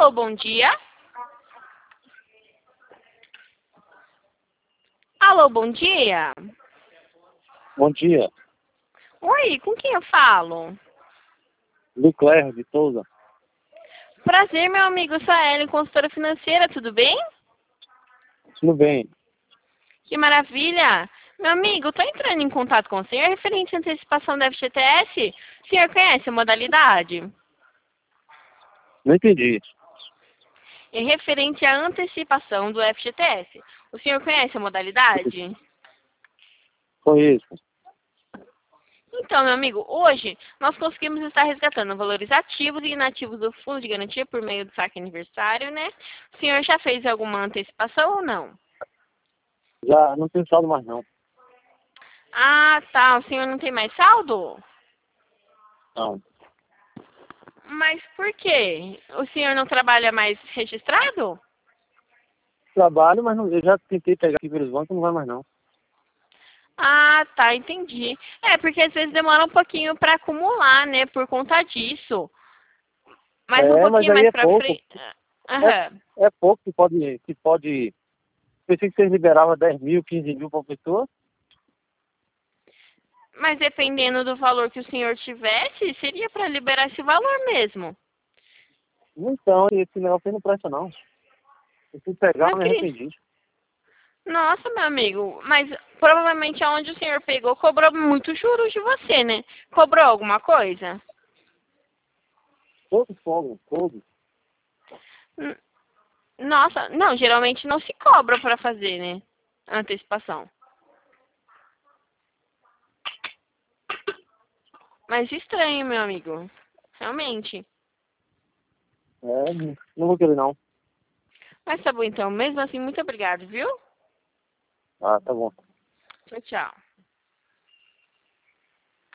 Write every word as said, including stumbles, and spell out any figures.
Alô, bom dia. Alô, bom dia. Bom dia, Oi, com quem eu falo? Lucler de Souza. Prazer, meu amigo. Sou a Ellen, consultora financeira, tudo bem? Tudo bem? Que maravilha. Meu amigo, estou entrando em contato com o senhor referente à antecipação da F G T S. O senhor conhece a modalidade? Não entendi. É referente à antecipação do F G T S. O senhor conhece a modalidade? Foi isso. Então, meu amigo, hoje nós conseguimos estar resgatando valores ativos e inativos do fundo de garantia por meio do saque aniversário, né? O senhor já fez alguma antecipação ou não? Já não tenho saldo mais não. Ah, tá. O senhor não tem mais saldo? Não. Mas por quê? O senhor não trabalha mais registrado? Trabalho, mas não, eu já tentei pegar aqui pelos bancos, não vai mais não. Ah, tá, entendi. É, porque às vezes demora um pouquinho para acumular, né, por conta disso. Mas um É, mas pouquinho aí mais é para pouco. frente. Aham. É, é pouco que pode, que pode. Pensei que vocês liberavam dez mil, quinze mil para pessoa. Mas dependendo do valor que o senhor tivesse, seria para liberar esse valor mesmo. Então, esse negócio aí não presta não. Eu fui pegar, Mas mas me queria. arrependi. Nossa, meu amigo, mas provavelmente aonde o senhor pegou cobrou muito juros de você, né? Cobrou alguma coisa? Todos fogos, todos. N- Nossa, não, geralmente não se cobra para fazer, né? Antecipação. Mas estranho, meu amigo. Realmente. É, não vou querer não. Mas tá bom então. Mesmo assim, muito obrigado, viu? Ah, tá bom. Tchau, tchau.